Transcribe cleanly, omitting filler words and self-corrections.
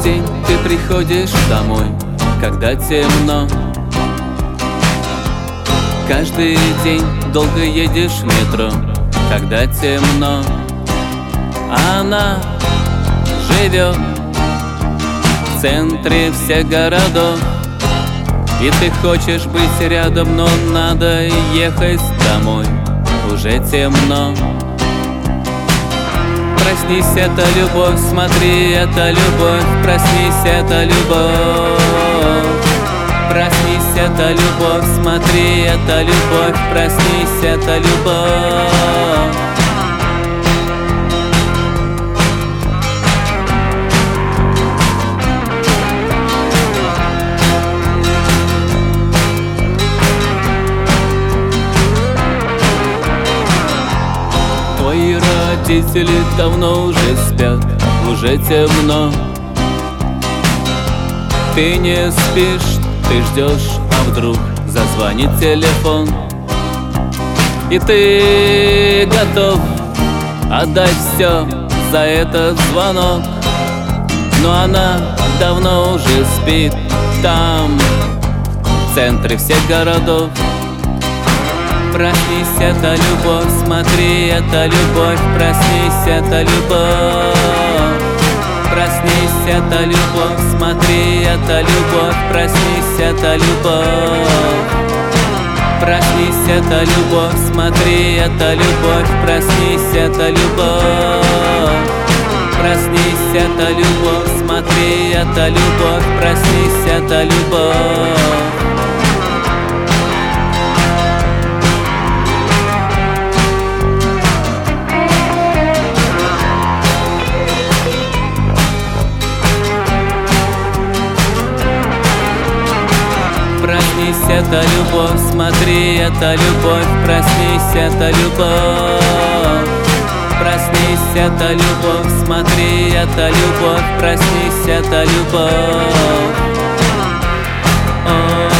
день ты приходишь домой, когда темно. Каждый день долго едешь в метро, когда темно. Она живет в центре всех городов, и ты хочешь быть рядом, но надо ехать домой, уже темно. Проснись, это любовь, смотри, это любовь. Проснись, это любовь. Проснись, это любовь, смотри, это любовь. Проснись, это любовь. Твои родители давно уже спят, уже темно. Ты не спишь, ты ждешь, а вдруг зазвонит телефон, и ты готов отдать все за этот звонок. Но она давно уже спит там, в центре всех городов. Проснись, это любовь, смотри, это любовь. Проснись, это любовь. Проснись, это любовь, смотри, это любовь. Проснись, это любовь. Проснись, это любовь, смотри, это любовь. Проснись, это любовь. Проснись, это любовь, смотри, это любовь. Проснись, это любовь. Проснись, это любовь, смотри, это любовь. Проснись, это любовь. Проснись, это любовь, смотри, это любовь. Проснись, это любовь.